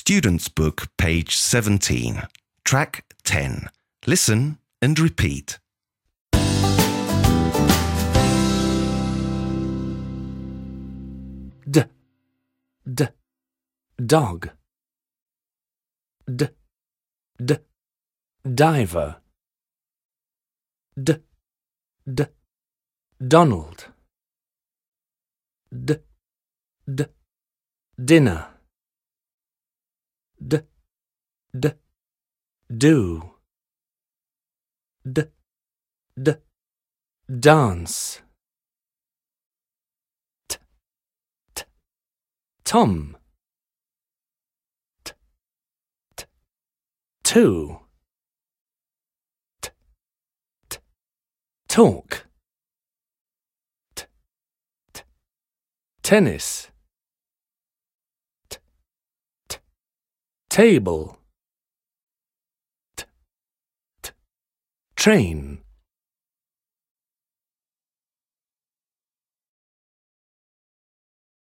Student's Book, page 17. Track 10. Listen and repeat. Dog. Diver. Donald. Dinner. Do. Dance. Tom. Two. Talk. Tennis. Table. Train.